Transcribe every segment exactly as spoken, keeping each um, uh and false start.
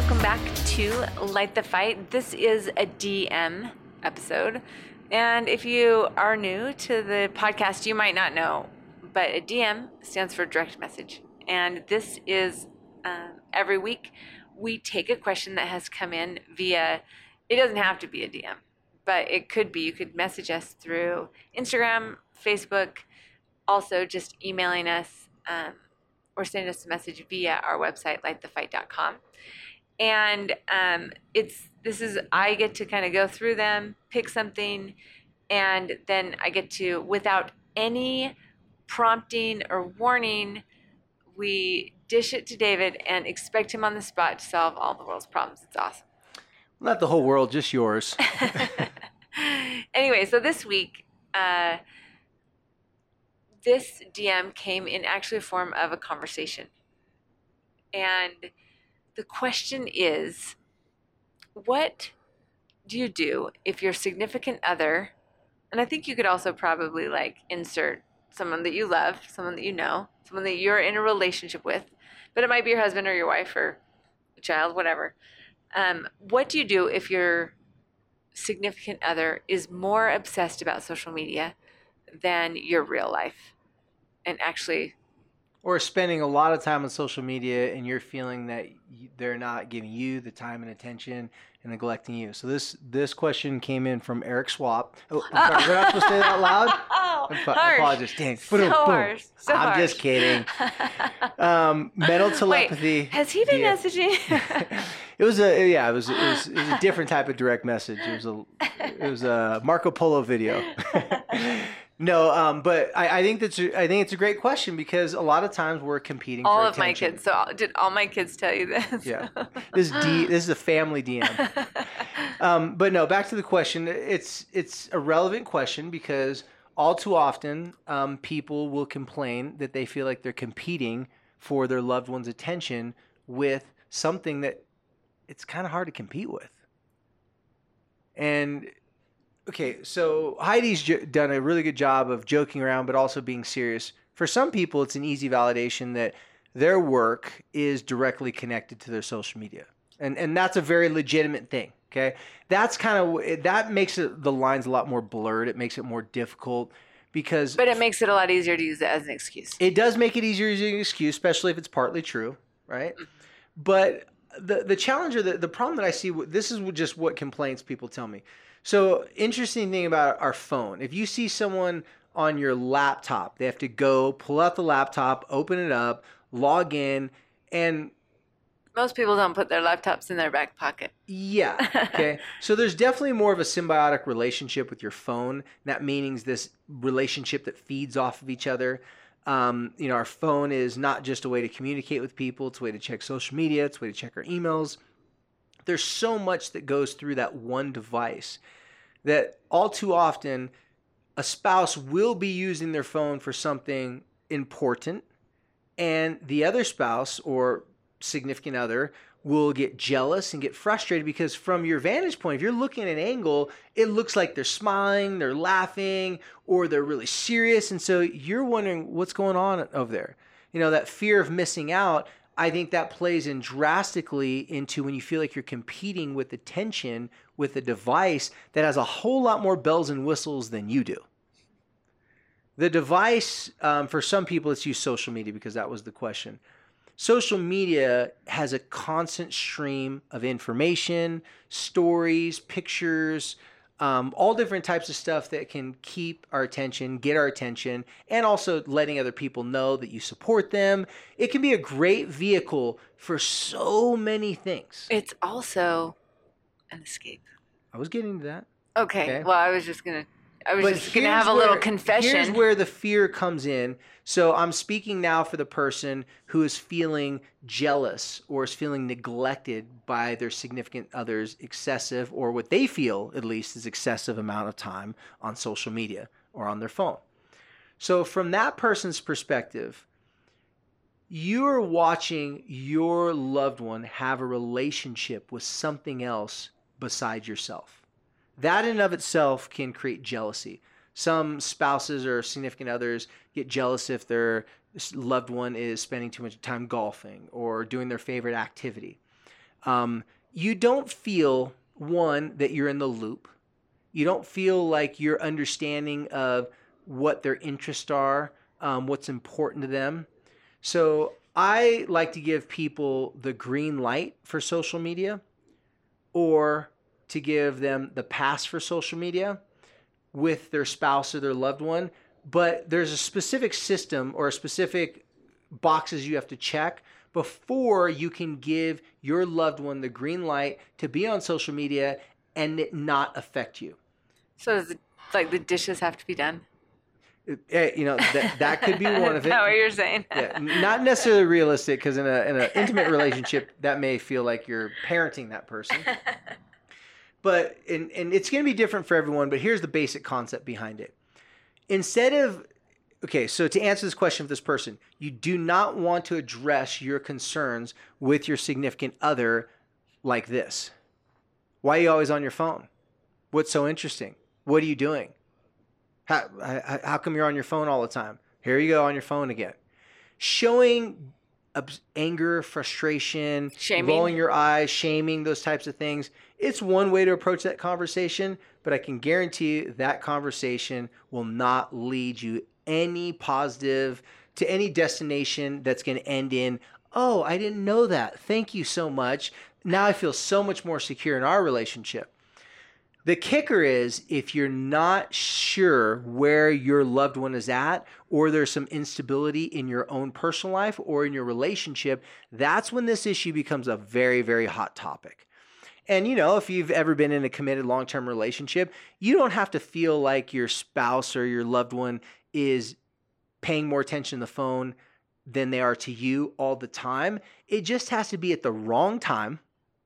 welcome back to Light the Fight. This is a D M episode. And if you are new to the podcast, you might not know, but a D M stands for direct message. And this is um, every week we take a question that has come in via, it doesn't have to be a D M, but it could be. You could message us through Instagram, Facebook, also just emailing us um, or send us a message via our website, light the fight dot com. And um, it's this is I get to kind of go through them, pick something, and then I get to, without any prompting or warning, we dish it to David and expect him on the spot to solve all the world's problems. It's awesome. Not the whole world, just yours. Anyway, so this week, uh, this D M came in actually a form of a conversation. And the question is, what do you do if your significant other, and I think you could also probably like insert someone that you love, someone that you know, someone that you're in a relationship with, but it might be your husband or your wife or a child, whatever. Um, what do you do if your significant other is more obsessed about social media than your real life and actually... Or spending a lot of time on social media and you're feeling that they're not giving you the time and attention and neglecting you. So this this question came in from Eric Swap. Oh, I'm sorry, we're not supposed to say that out loud? Oh, I harsh. apologize. Dang. So Boom, boom. harsh. So I'm harsh. just kidding. Um, mental telepathy. Wait, has he been yeah. messaging? It was a yeah. It was it was it was a different type of direct message. It was a it was a Marco Polo video. No, um, but I, I think that's a, I think it's a great question because a lot of times we're competing. All for of my attention. kids. So did all my kids tell you this? Yeah, this is D. This is a family D M. Um, but no, back to the question. It's it's a relevant question because all too often um, people will complain that they feel like they're competing for their loved one's attention with something that it's kind of hard to compete with. And okay, so Heidi's jo- done a really good job of joking around, but also being serious. For some people, it's an easy validation that their work is directly connected to their social media. And and that's a very legitimate thing, okay? That's kind of, that makes it, the lines a lot more blurred. It makes it more difficult because... But it makes it a lot easier to use it as an excuse. It does make it easier to use an excuse, especially if it's partly true, right? Mm-hmm. But the the challenge or the, the problem that I see, this is just what complaints people tell me. So interesting thing about our phone, if you see someone on your laptop, they have to go pull out the laptop, open it up, log in, and most people don't put their laptops in their back pocket. Yeah. Okay. So there's definitely more of a symbiotic relationship with your phone. That means this relationship that feeds off of each other. Um, you know, our phone is not just a way to communicate with people. It's a way to check social media. It's a way to check our emails. There's so much that goes through that one device that all too often a spouse will be using their phone for something important, and the other spouse or significant other will get jealous and get frustrated because from your vantage point, if you're looking at an angle, it looks like they're smiling, they're laughing, or they're really serious. And so you're wondering what's going on over there. You know, that fear of missing out, I think that plays in drastically into when you feel like you're competing with attention with a device that has a whole lot more bells and whistles than you do. The device, um, for some people, let's use social media because that was the question. Social media has a constant stream of information, stories, pictures, um, all different types of stuff that can keep our attention, get our attention, and also letting other people know that you support them. It can be a great vehicle for so many things. It's also an escape. I was getting to that. Okay. okay. Well, I was just going to. I was but just going to have a where, little confession. Here's where the fear comes in. So I'm speaking now for the person who is feeling jealous or is feeling neglected by their significant other's excessive, or what they feel at least is excessive amount of time on social media or on their phone. So from that person's perspective, you're watching your loved one have a relationship with something else besides yourself. That in and of itself can create jealousy. Some spouses or significant others get jealous if their loved one is spending too much time golfing or doing their favorite activity. Um, you don't feel, one, that you're in the loop. You don't feel like you're understanding of what their interests are, um, what's important to them. So I like to give people the green light for social media, or to give them the pass for social media with their spouse or their loved one. But there's a specific system or a specific boxes you have to check before you can give your loved one the green light to be on social media and it not affect you. So is it like the dishes have to be done? It, you know, that that could be one of it. Is that what you're saying? Yeah, not necessarily realistic, because in a in an intimate relationship, that may feel like you're parenting that person. But and and it's going to be different for everyone. But here's the basic concept behind it. Instead of okay, so to answer this question for this person, you do not want to address your concerns with your significant other like this. Why are you always on your phone? What's so interesting? What are you doing? How, how, how come you're on your phone all the time? Here you go on your phone again. Showing anger, frustration, shaming, rolling your eyes, shaming, those types of things. It's one way to approach that conversation, but I can guarantee you that conversation will not lead you any positive to any destination that's going to end in, oh, I didn't know that. Thank you so much. Now I feel so much more secure in our relationship. The kicker is, if you're not sure where your loved one is at, or there's some instability in your own personal life or in your relationship, that's when this issue becomes a very, very hot topic. And, you know, if you've ever been in a committed long-term relationship, you don't have to feel like your spouse or your loved one is paying more attention to the phone than they are to you all the time. It just has to be at the wrong time.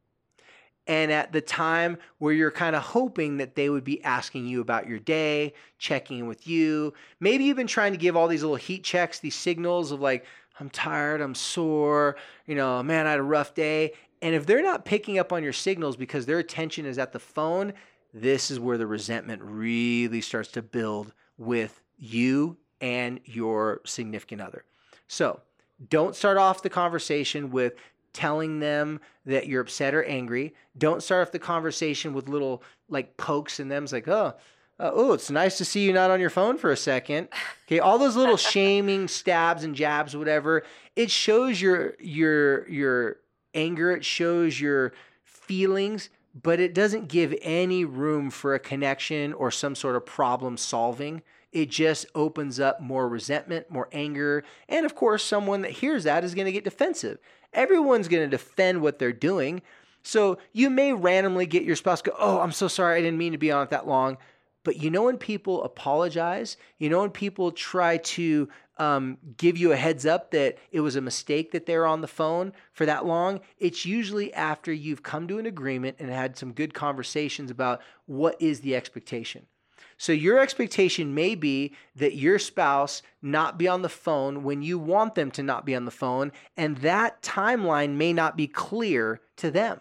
And at the time where you're kind of hoping that they would be asking you about your day, checking in with you. Maybe you've been trying to give all these little heat checks, these signals of like, I'm tired, I'm sore, you know, man, I had a rough day. And if they're not picking up on your signals because their attention is at the phone, this is where the resentment really starts to build with you and your significant other. So don't start off the conversation with telling them that you're upset or angry. Don't start off the conversation with little like pokes in them. It's like, oh, uh, oh, it's nice to see you not on your phone for a second. Okay, all those little shaming stabs and jabs, whatever. It shows your your your anger. It shows your feelings, but it doesn't give any room for a connection or some sort of problem solving. It just opens up more resentment, more anger, and of course, someone that hears that is going to get defensive. Everyone's going to defend what they're doing. So you may randomly get your spouse go, oh, I'm so sorry, I didn't mean to be on it that long. But you know when people apologize, you know when people try to um, give you a heads up that it was a mistake that they were on the phone for that long, it's usually after you've come to an agreement and had some good conversations about what is the expectation. So your expectation may be that your spouse not be on the phone when you want them to not be on the phone, and that timeline may not be clear to them.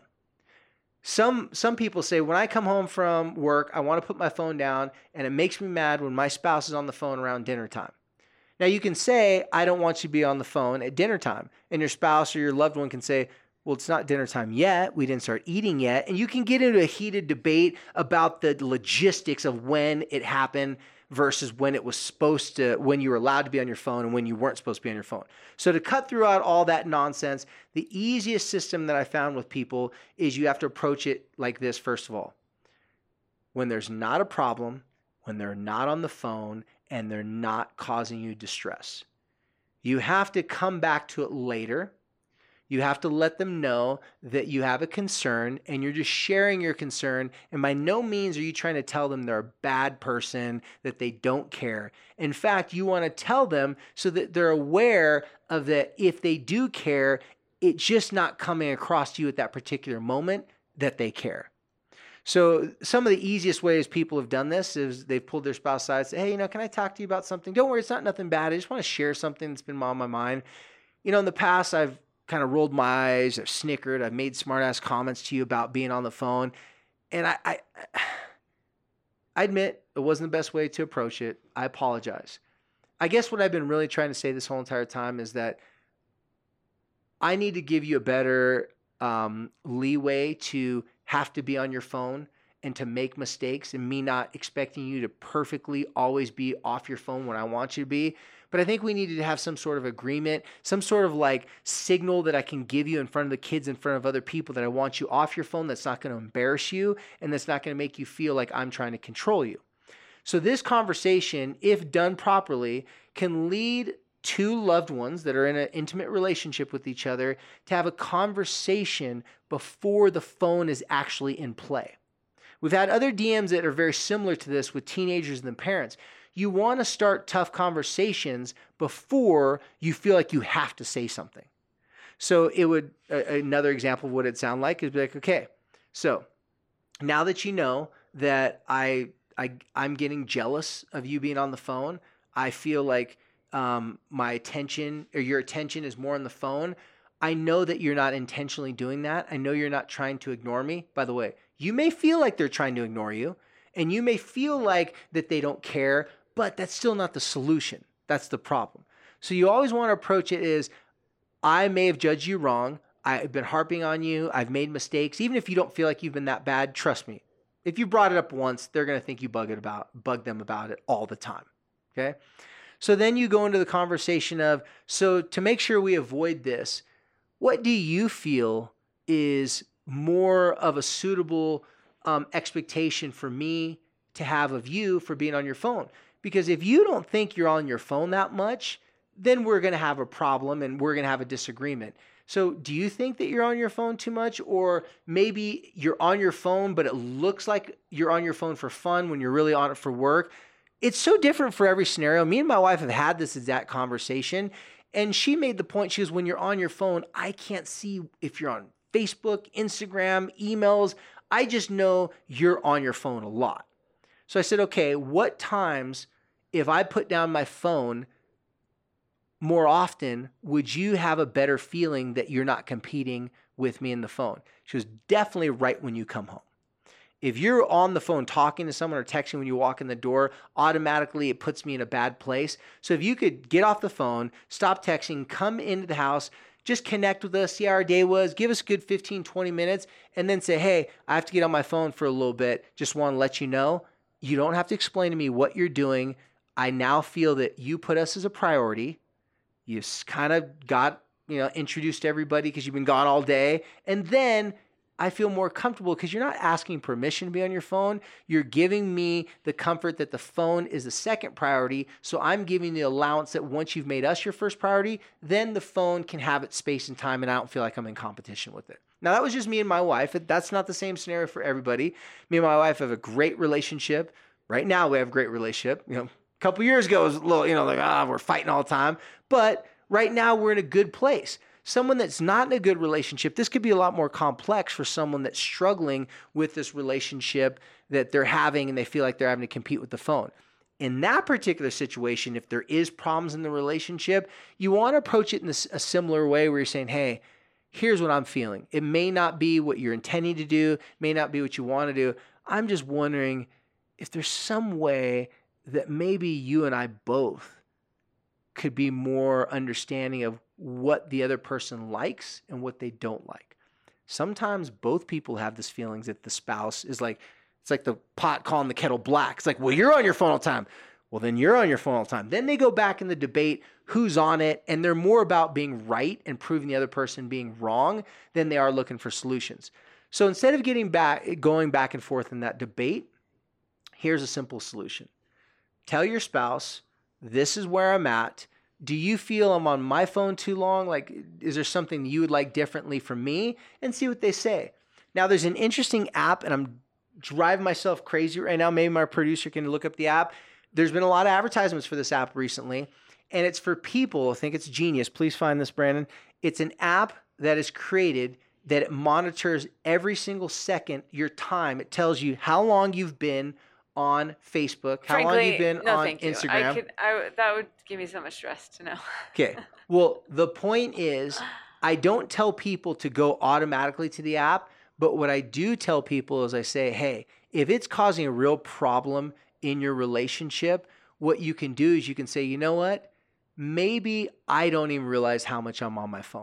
Some some people say, when I come home from work, I want to put my phone down, and it makes me mad when my spouse is on the phone around dinner time. Now you can say, I don't want you to be on the phone at dinner time, and your spouse or your loved one can say, well, it's not dinner time yet. We didn't start eating yet. And you can get into a heated debate about the logistics of when it happened versus when it was supposed to, when you were allowed to be on your phone and when you weren't supposed to be on your phone. So to cut throughout all that nonsense, the easiest system that I found with people is you have to approach it like this, first of all. When there's not a problem, when they're not on the phone, and they're not causing you distress. You have to come back to it later. You have to let them know that you have a concern and you're just sharing your concern. And by no means are you trying to tell them they're a bad person, that they don't care. In fact, you want to tell them so that they're aware of that if they do care, it's just not coming across to you at that particular moment that they care. So some of the easiest ways people have done this is they've pulled their spouse aside and said, hey, you know, can I talk to you about something? Don't worry, it's not nothing bad. I just want to share something that's been on my mind. You know, in the past, I've kind of rolled my eyes, I've snickered, I've made smart-ass comments to you about being on the phone. And I, I, I admit it wasn't the best way to approach it. I apologize. I guess what I've been really trying to say this whole entire time is that I need to give you a better um, leeway to have to be on your phone and to make mistakes, and me not expecting you to perfectly always be off your phone when I want you to be. But I think we needed to have some sort of agreement, some sort of like signal that I can give you in front of the kids, in front of other people, that I want you off your phone, that's not going to embarrass you and that's not going to make you feel like I'm trying to control you. So this conversation, if done properly, can lead two loved ones that are in an intimate relationship with each other to have a conversation before the phone is actually in play. We've had other D Ms that are very similar to this with teenagers and parents. You want to start tough conversations before you feel like you have to say something. So it would, uh, another example of what it'd sound like is be like, okay, so now that you know that I, I, I'm getting jealous of you being on the phone, I feel like um, my attention or your attention is more on the phone. I know that you're not intentionally doing that. I know you're not trying to ignore me. By the way, you may feel like they're trying to ignore you, and you may feel like that they don't care, but that's still not the solution. That's the problem. So you always want to approach it as, I may have judged you wrong. I've been harping on you. I've made mistakes. Even if you don't feel like you've been that bad, trust me. If you brought it up once, they're going to think you bug it about, bug them about it all the time. Okay? So then you go into the conversation of, so to make sure we avoid this, what do you feel is more of a suitable um, expectation for me to have of you for being on your phone? Because if you don't think you're on your phone that much, then we're going to have a problem and we're going to have a disagreement. So do you think that you're on your phone too much? Or maybe you're on your phone, but it looks like you're on your phone for fun when you're really on it for work? It's so different for every scenario. Me and my wife have had this exact conversation. And she made the point, she goes, when you're on your phone, I can't see if you're on Facebook, Instagram, emails. I just know you're on your phone a lot. So I said, okay, what times, if I put down my phone more often, would you have a better feeling that you're not competing with me in the phone? She goes, definitely right when you come home. If you're on the phone talking to someone or texting when you walk in the door, automatically it puts me in a bad place. So if you could get off the phone, stop texting, come into the house, just connect with us, see how our day was, give us a good fifteen, twenty minutes, and then say, hey, I have to get on my phone for a little bit. Just want to let you know. You don't have to explain to me what you're doing. I now feel that you put us as a priority. You kind of got, you know, introduced to everybody because you've been gone all day. And then I feel more comfortable because you're not asking permission to be on your phone. You're giving me the comfort that the phone is the second priority. So I'm giving the allowance that once you've made us your first priority, then the phone can have its space and time, and I don't feel like I'm in competition with it. Now, that was just me and my wife. That's not the same scenario for everybody. Me and my wife have a great relationship. Right now, we have a great relationship. You know, a couple years ago, it was a little, you know, like, ah, we're fighting all the time. But right now, we're in a good place. Someone that's not in a good relationship, this could be a lot more complex for someone that's struggling with this relationship that they're having and they feel like they're having to compete with the phone. In that particular situation, if there is problems in the relationship, you want to approach it in a similar way where you're saying, hey, here's what I'm feeling. It may not be what you're intending to do, may not be what you want to do. I'm just wondering if there's some way that maybe you and I both could be more understanding of what the other person likes and what they don't like. Sometimes both people have this feelings that the spouse is like, it's like the pot calling the kettle black. It's like, well, you're on your phone all the time. Well, then you're on your phone all the time. Then they go back in the debate, who's on it, and they're more about being right and proving the other person being wrong than they are looking for solutions. So instead of getting back, going back and forth in that debate, here's a simple solution. Tell your spouse, this is where I'm at. Do you feel I'm on my phone too long? Like, is there something you would like differently from me? And see what they say. Now, there's an interesting app, and I'm driving myself crazy right now. Maybe my producer can look up the app. There's been a lot of advertisements for this app recently, and it's for people. I think it's genius. Please find this, Brandon. It's an app that is created that it monitors every single second your time. It tells you how long you've been on Facebook, how Frankly, long you've been no, on thank you. Instagram. I could, I, that would give me so much stress to know. Okay. Well, the point is, I don't tell people to go automatically to the app, but what I do tell people is I say, hey, if it's causing a real problem in your relationship, what you can do is you can say, you know what? Maybe I don't even realize how much I'm on my phone.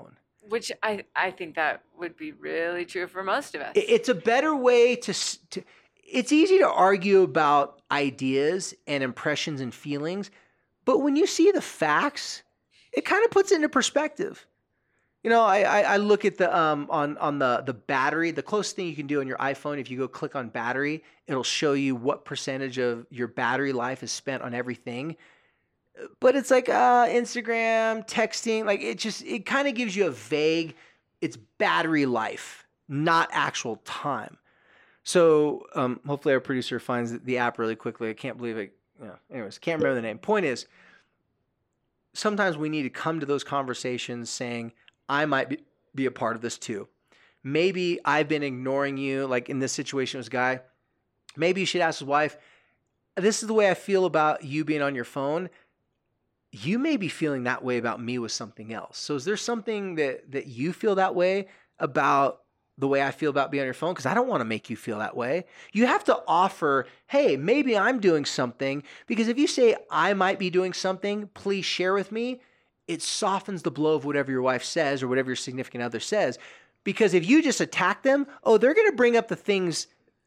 Which I, I think that would be really true for most of us. It's a better way to, to it's easy to argue about ideas and impressions and feelings, but when you see the facts, it kind of puts it into perspective. You know, I, I, I look at the um on on the the battery. The closest thing you can do on your iPhone, if you go click on battery, it'll show you what percentage of your battery life is spent on everything. But it's like uh, Instagram, texting, like it just it kind of gives you a vague. It's battery life, not actual time. So um, hopefully our producer finds the app really quickly. I can't believe it. You know, anyways, can't remember the name. Point is, sometimes we need to come to those conversations saying, I might be, be a part of this too. Maybe I've been ignoring you, like in this situation with this guy. Maybe you should ask his wife, this is the way I feel about you being on your phone. You may be feeling that way about me with something else. So is there something that, that you feel that way about the way I feel about being on your phone? Because I don't want to make you feel that way. You have to offer, hey, maybe I'm doing something. Because if you say, I might be doing something, please share with me, it softens the blow of whatever your wife says or whatever your significant other says. Because if you just attack them, oh, they're going to bring up the things.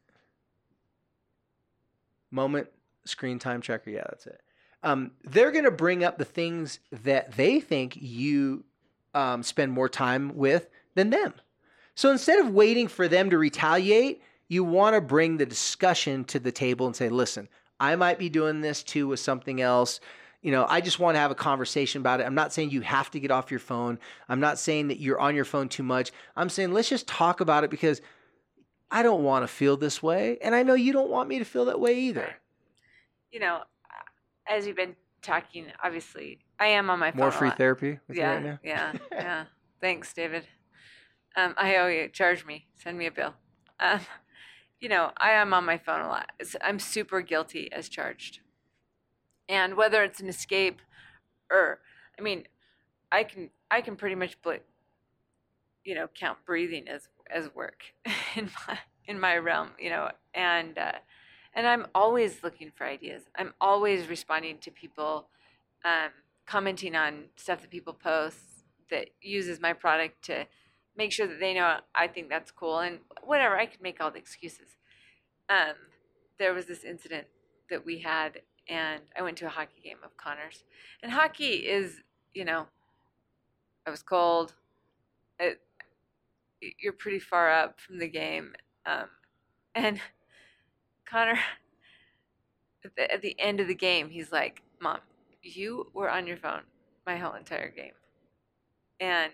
Moment, screen time checker. Yeah, that's it. Um, they're going to bring up the things that they think you um, spend more time with than them. So instead of waiting for them to retaliate, you want to bring the discussion to the table and say, listen, I might be doing this too with something else. You know, I just want to have a conversation about it. I'm not saying you have to get off your phone. I'm not saying that you're on your phone too much. I'm saying let's just talk about it because I don't want to feel this way. And I know you don't want me to feel that way either. You know, as you've been talking, obviously, I am on my phone. More free a lot. therapy with yeah, you right now? Yeah, yeah. Thanks, David. Um, I owe you. Charge me. Send me a bill. Um, you know, I am on my phone a lot. It's, I'm super guilty as charged. And whether it's an escape or, I mean, I can I can pretty much, you know, count breathing as as work in my in my realm. You know, and uh, and I'm always looking for ideas. I'm always responding to people, um, commenting on stuff that people post that uses my product to make sure that they know I think that's cool and whatever. I could make all the excuses. Um, there was this incident that we had, and I went to a hockey game of Connor's. And hockey is, you know, I was cold. It, you're pretty far up from the game. Um, and Connor, at the, at the end of the game, he's like, Mom, you were on your phone my whole entire game. And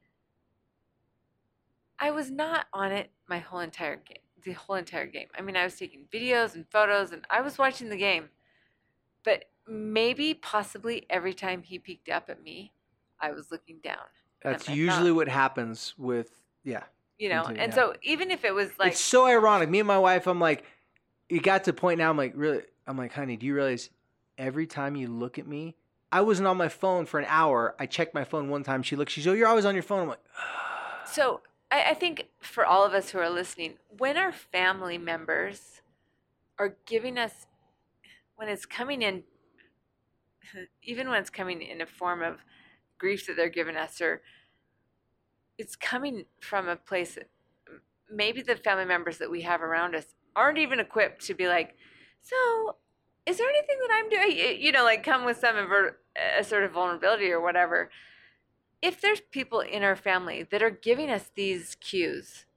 I was not on it my whole entire game, the whole entire game. I mean, I was taking videos and photos, and I was watching the game. But maybe, possibly, every time he peeked up at me, I was looking down. That's usually what happens with, yeah. You know, continue, and yeah. so even if it was like... It's so ironic. Me and my wife, I'm like, it got to the point now, I'm like, really? I'm like, honey, do you realize every time you look at me, I wasn't on my phone for an hour. I checked my phone one time. She looked, she's, oh, you're always on your phone. I'm like, ugh. So I, I think for all of us who are listening, when our family members are giving us, when it's coming in, even when it's coming in a form of grief that they're giving us, or it's coming from a place that maybe the family members that we have around us aren't even equipped to be like, so is there anything that I'm doing? You know, like come with some aver- a sort of vulnerability or whatever. If there's people in our family that are giving us these cues,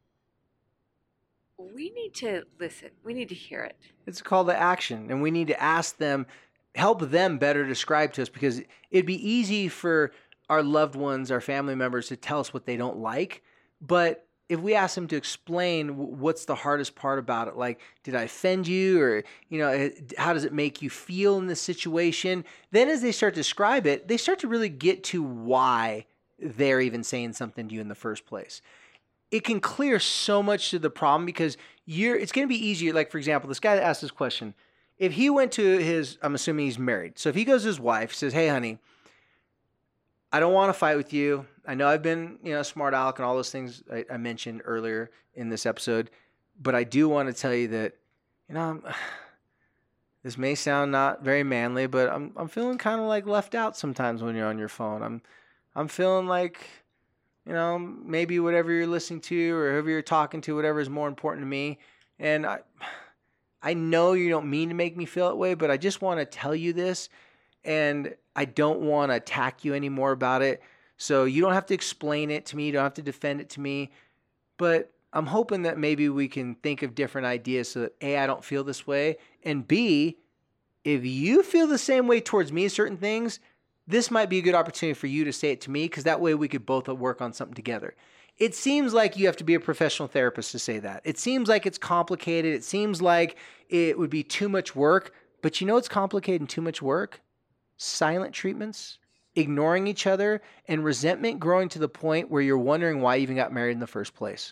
we need to listen. We need to hear it. It's a call to action, and we need to ask them, help them better describe to us, because it'd be easy for our loved ones, our family members to tell us what they don't like. But if we ask them to explain what's the hardest part about it, like, did I offend you? Or, you know, how does it make you feel in this situation? Then as they start to describe it, they start to really get to why they're even saying something to you in the first place. It can clear so much to the problem because you're, it's going to be easier. Like, for example, this guy that asked this question, if he went to his, I'm assuming he's married. So if he goes to his wife, says, hey, honey, I don't want to fight with you. I know I've been, you know, smart aleck and all those things I, I mentioned earlier in this episode, but I do want to tell you that, you know, I'm, this may sound not very manly, but I'm I'm feeling kind of like left out sometimes when you're on your phone. I'm I'm feeling like, you know, maybe whatever you're listening to or whoever you're talking to, whatever is more important to me. And I, I know you don't mean to make me feel that way, but I just want to tell you this, and I don't want to attack you anymore about it. So you don't have to explain it to me. You don't have to defend it to me. But I'm hoping that maybe we can think of different ideas so that A, I don't feel this way, and B, if you feel the same way towards me, certain things, this might be a good opportunity for you to say it to me, because that way we could both work on something together. It seems like you have to be a professional therapist to say that. It seems like it's complicated. It seems like it would be too much work. But you know what's complicated and too much work? Silent treatments, ignoring each other, and resentment growing to the point where you're wondering why you even got married in the first place.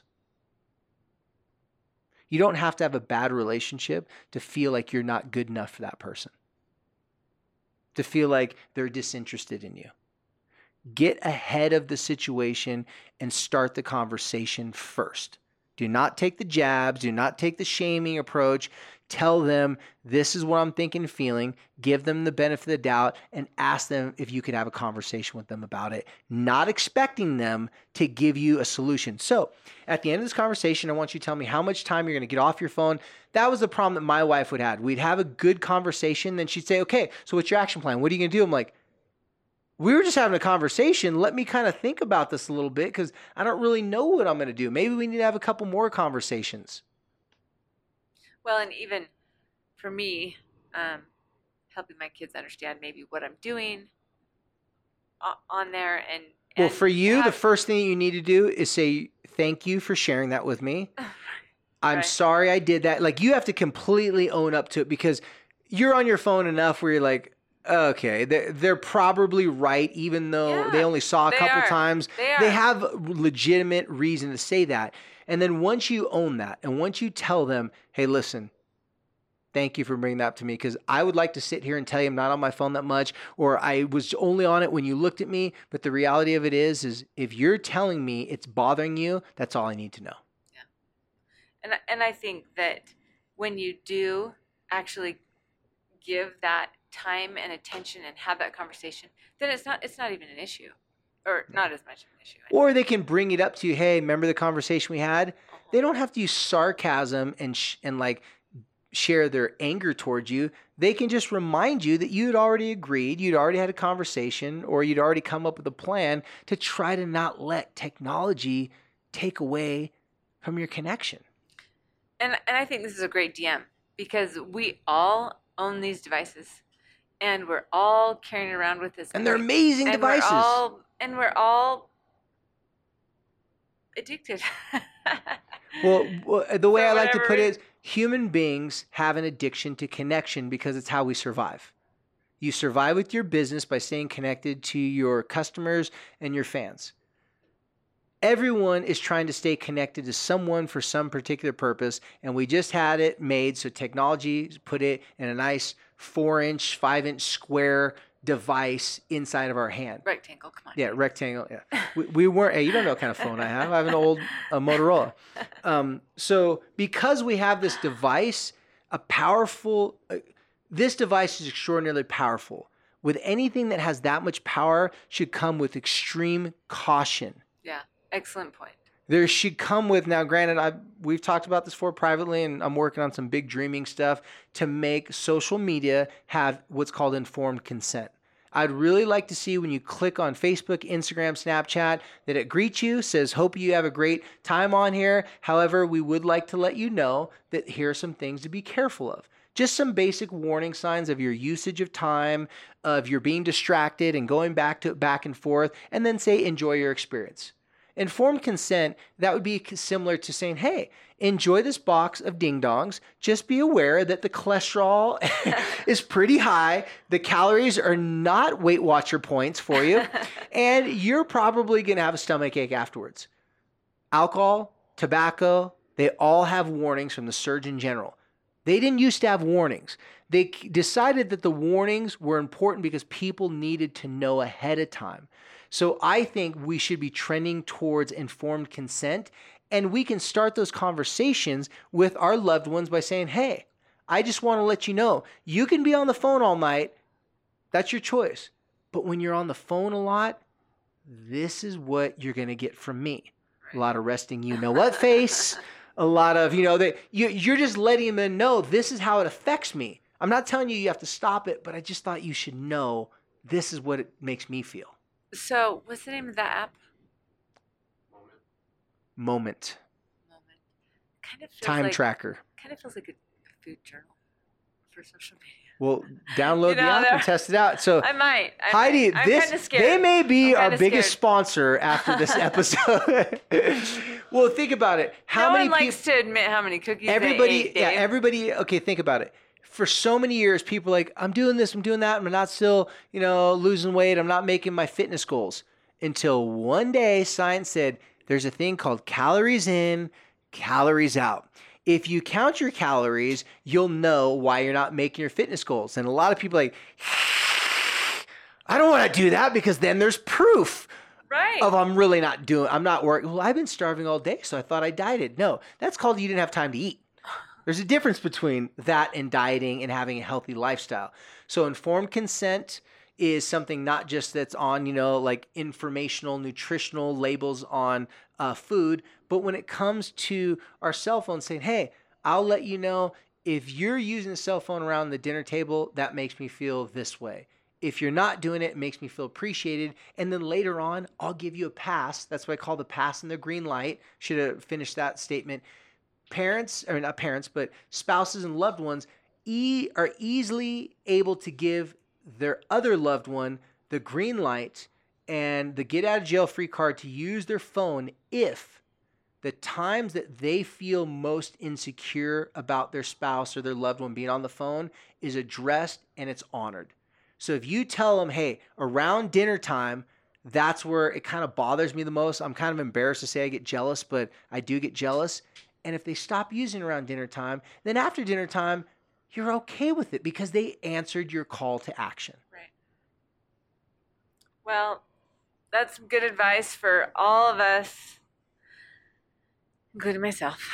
You don't have to have a bad relationship to feel like you're not good enough for that person, to feel like they're disinterested in you. Get ahead of the situation and start the conversation first. Do not take the jabs. Do not take the shaming approach. Tell them, this is what I'm thinking and feeling. Give them the benefit of the doubt and ask them if you could have a conversation with them about it, not expecting them to give you a solution. So at the end of this conversation, I want you to tell me how much time you're going to get off your phone. That was the problem that my wife would have. We'd have a good conversation. Then she'd say, okay, so what's your action plan? What are you going to do? I'm like, we were just having a conversation. Let me kind of think about this a little bit, because I don't really know what I'm going to do. Maybe we need to have a couple more conversations. Well, and even for me, um, helping my kids understand maybe what I'm doing on there. And, and well, for you, have... the first thing you need to do is say, thank you for sharing that with me. I'm right. sorry I did that. Like, you have to completely own up to it, because you're on your phone enough where you're like, okay, they're, they're probably right, even though yeah, they only saw a couple are. times. They, are. they have legitimate reason to say that. And then once you own that, and once you tell them, hey, listen, thank you for bringing that up to me, because I would like to sit here and tell you I'm not on my phone that much, or I was only on it when you looked at me. But the reality of it is, is if you're telling me it's bothering you, that's all I need to know. Yeah. And, and I think that when you do actually give that time and attention and have that conversation, then it's not it's not even an issue, or not as much of an issue. Or they can bring it up to you. Hey, remember the conversation we had? Uh-huh. They don't have to use sarcasm and sh- and like share their anger towards you. They can just remind you that you'd already agreed, you'd already had a conversation, or you'd already come up with a plan to try to not let technology take away from your connection. And and I think this is a great D M, because we all own these devices. And we're all carrying around with this. And they're amazing and devices. We're all, and we're all addicted. well, well, the way For I like to put it reason. is, human beings have an addiction to connection, because it's how we survive. You survive with your business by staying connected to your customers and your fans. Everyone is trying to stay connected to someone for some particular purpose, and we just had it made so technology put it in a nice four-inch, five-inch square device inside of our hand. Rectangle, come on. Yeah, rectangle. Yeah, we, we weren't. Hey, you don't know what kind of phone I have. I have an old a Motorola. Um, so because we have this device, a powerful, uh, this device is extraordinarily powerful. With anything that has that much power, should come with extreme caution. Yeah. Excellent point. There should come with, now granted, I've, we've talked about this before privately, and I'm working on some big dreaming stuff to make social media have what's called informed consent. I'd really like to see when you click on Facebook, Instagram, Snapchat, that it greets you, says, hope you have a great time on here. However, we would like to let you know that here are some things to be careful of. Just some basic warning signs of your usage of time, of your being distracted and going back to back and forth, and then say, enjoy your experience. Informed consent, that would be similar to saying, hey, enjoy this box of ding dongs. Just be aware that the cholesterol is pretty high. The calories are not Weight Watcher points for you. And you're probably going to have a stomachache afterwards. Alcohol, tobacco, they all have warnings from the Surgeon General. They didn't used to have warnings. They decided that the warnings were important because people needed to know ahead of time. So I think we should be trending towards informed consent, and we can start those conversations with our loved ones by saying, hey, I just want to let you know, you can be on the phone all night. That's your choice. But when you're on the phone a lot, this is what you're going to get from me. A lot of resting you know what face, a lot of, you know, that you, you're just letting them know this is how it affects me. I'm not telling you you have to stop it, but I just thought you should know this is what it makes me feel. So what's the name of that app? Moment. Moment. Kind of feels Time like, tracker. Kind of feels like a food journal for social media. Well, download You know, the app and they're- test it out. So I might. I Heidi, might. I'm this kinda scared. they may be I'm our kinda biggest scared. sponsor after this episode. Well, think about it. How no many one people? likes to admit how many cookies Everybody, they ate, yeah, Dave. everybody. Okay, think about it. For so many years, people are like, I'm doing this, I'm doing that, I'm not still, you know, losing weight, I'm not making my fitness goals. Until one day, science said there's a thing called calories in, calories out. If you count your calories, you'll know why you're not making your fitness goals. And a lot of people are like, I don't want to do that because then there's proof Right. of I'm really not doing, I'm not working. Well, I've been starving all day, so I thought I dieted. No, that's called you didn't have time to eat. There's a difference between that and dieting and having a healthy lifestyle. So informed consent is something not just that's on, you know, like informational, nutritional labels on uh, food, but when it comes to our cell phone saying, hey, I'll let you know if you're using a cell phone around the dinner table, that makes me feel this way. If you're not doing it, it makes me feel appreciated. And then later on, I'll give you a pass. That's what I call the pass and the green light. Should have finished that statement. Parents, or not parents, but spouses and loved ones e- are easily able to give their other loved one the green light and the get out of jail free card to use their phone if the times that they feel most insecure about their spouse or their loved one being on the phone is addressed and it's honored. So if you tell them, hey, around dinner time, that's where it kind of bothers me the most. I'm kind of embarrassed to say I get jealous, but I do get jealous. And if they stop using around dinner time, then after dinner time, you're okay with it because they answered your call to action. Right. Well, that's good advice for all of us, including myself.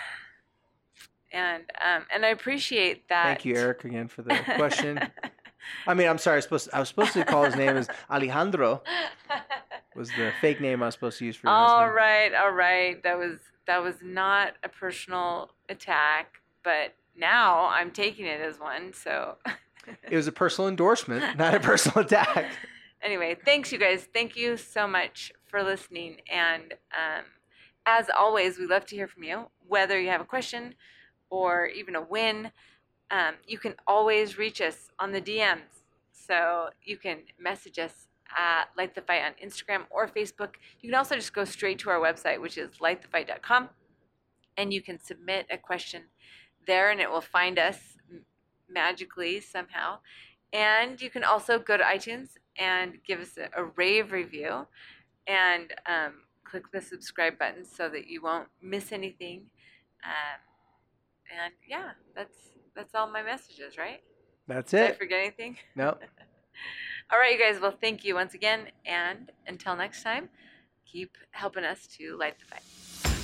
And um, and I appreciate that. Thank you, Eric, again for the question. I mean, I'm sorry. I was supposed to, I was supposed to call his name as Alejandro. Was the fake name I was supposed to use for your All husband. right, all right. That was that was not a personal attack, but now I'm taking it as one. So It was a personal endorsement, not a personal attack. anyway, thanks you guys. Thank you so much for listening. And um, as always, we love to hear from you. Whether you have a question or even a win, um, you can always reach us on the D Ms. So you can message us at Light the Fight on Instagram or Facebook. You can also just go straight to our website, which is light the fight dot com, and you can submit a question there, and it will find us magically somehow. And you can also go to iTunes and give us a, a rave review, and um, click the subscribe button so that you won't miss anything. Um, and yeah, that's that's all my messages, right? That's Did I it. forget anything? No. All right, you guys. Well, thank you once again. And until next time, keep helping us to light the fight.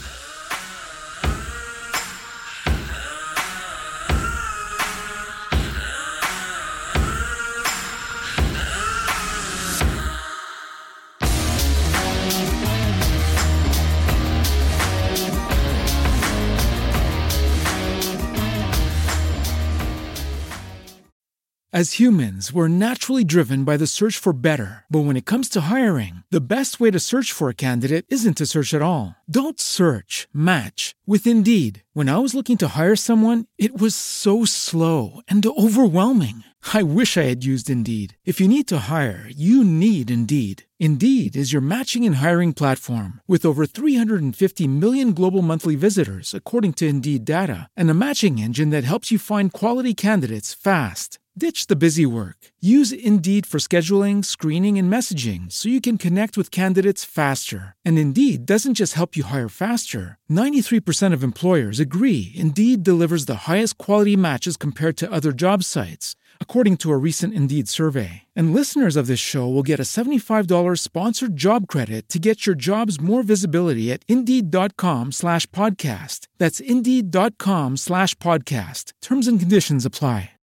As humans, we're naturally driven by the search for better. But when it comes to hiring, the best way to search for a candidate isn't to search at all. Don't search, match with Indeed. When I was looking to hire someone, it was so slow and overwhelming. I wish I had used Indeed. If you need to hire, you need Indeed. Indeed is your matching and hiring platform with over three hundred fifty million global monthly visitors, according to Indeed data, and a matching engine that helps you find quality candidates fast. Ditch the busy work. Use Indeed for scheduling, screening, and messaging so you can connect with candidates faster. And Indeed doesn't just help you hire faster. ninety-three percent of employers agree Indeed delivers the highest quality matches compared to other job sites, according to a recent Indeed survey. And listeners of this show will get a seventy-five dollars sponsored job credit to get your jobs more visibility at Indeed.com slash podcast. That's Indeed.com slash podcast. Terms and conditions apply.